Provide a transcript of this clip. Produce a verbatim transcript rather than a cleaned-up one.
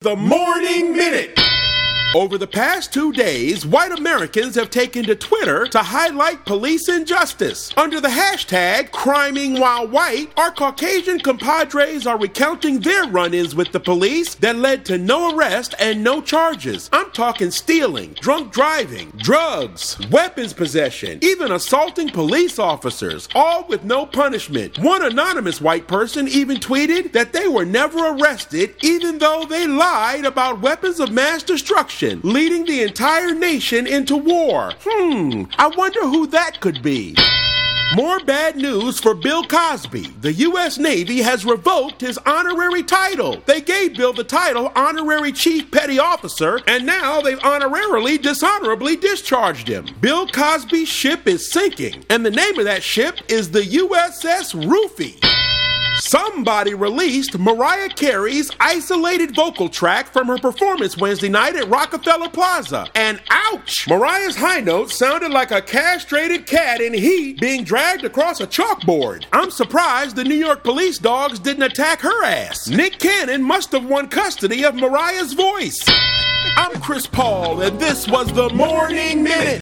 the Morning Minute. Over the past two days, white Americans have taken to Twitter to highlight police injustice. Under the hashtag criming while white, our Caucasian compadres are recounting their run-ins with the police that led to no arrest and no charges. I'm talking stealing, drunk driving, drugs, weapons possession, even assaulting police officers, all with no punishment. One anonymous white person even tweeted that they were never arrested even though they lied about weapons of mass destruction, leading the entire nation into war. Hmm, I wonder who that could be. More bad news for Bill Cosby. The U S Navy has revoked his honorary title. They gave Bill the title Honorary Chief Petty Officer, and now they've honorarily dishonorably discharged him. Bill Cosby's ship is sinking, and the name of that ship is the U S S Roofie. Somebody released Mariah Carey's isolated vocal track from her performance Wednesday night at Rockefeller Plaza. And ouch! Mariah's high notes sounded like a castrated cat in heat being dragged across a chalkboard. I'm surprised the New York police dogs didn't attack her ass. Nick Cannon must have won custody of Mariah's voice. I'm Chris Paul, and this was the Morning Minute.